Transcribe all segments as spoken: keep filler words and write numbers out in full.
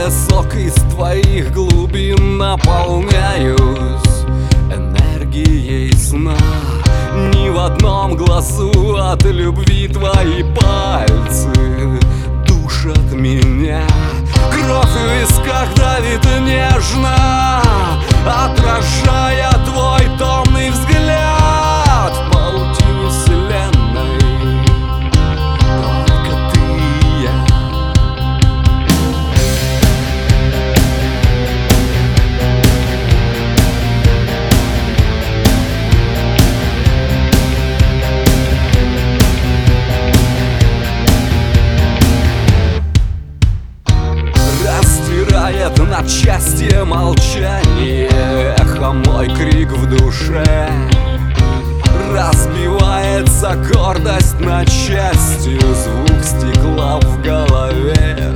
Глотая сок из твоих глубин, наполняюсь энергией сна. Ни в одном глазу от любви твои пальцы душат меня. Кровь в висках давит нежно, отражая твой томный взгляд. В паутине вселенной только ты и я. Растирает на части молчание, эхо мой крик в душе. Разбивается гордость на части, звук стекла в голове.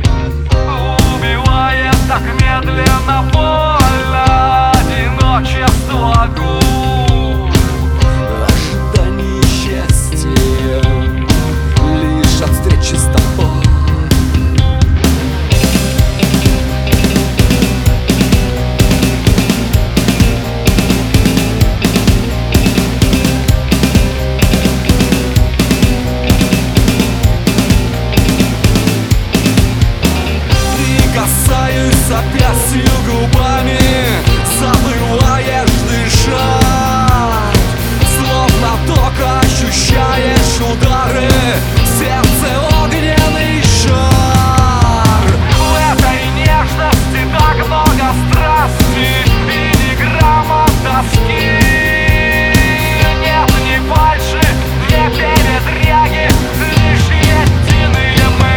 Убивает так медленно, больно одиночество губ. Ожидание счастья лишь от встречи с тобой. Запястью губами забываешь дышать, словно только ощущаешь удары в сердце огненный шар. В этой нежности так много страсти и ни грамма тоски. Нет ни фальши, ни передряги, лишь единые мы.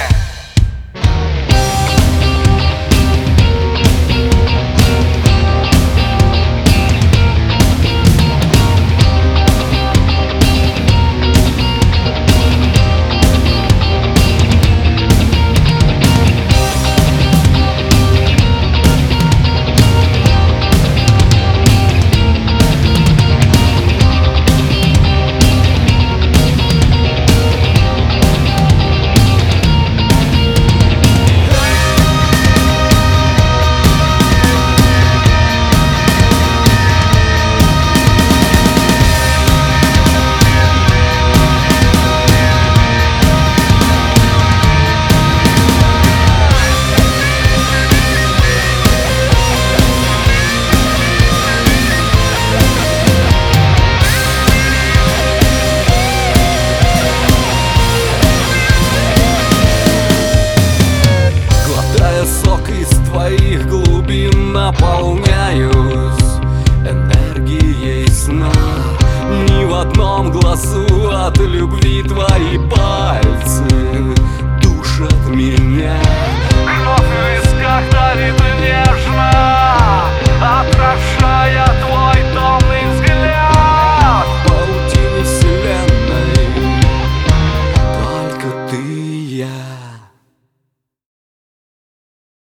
Твоих глубин наполняюсь энергией сна. Ни в одном глазу от любви твои пальцы